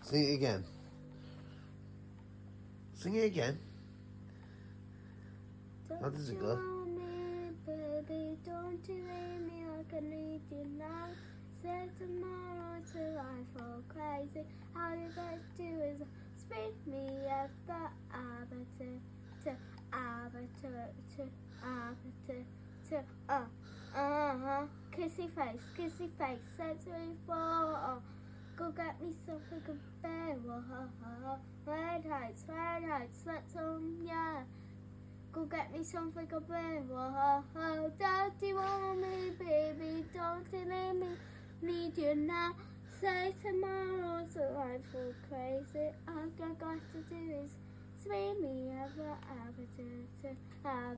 Sing it again. Sing it again. How does it go? Want me, baby, don't you leave me like I need you now. Say tomorrow till I fall crazy. All you got to do is speak me up the arbiter to arbiter to arbiter to kissy face, set me for. Go get me something good bear. Red heights, let's yeah. Go get me something good bear. Don't you want me, baby? Don't you leave me? Need you now. Say tomorrow till I fall crazy. All I got to do is sweep me ever to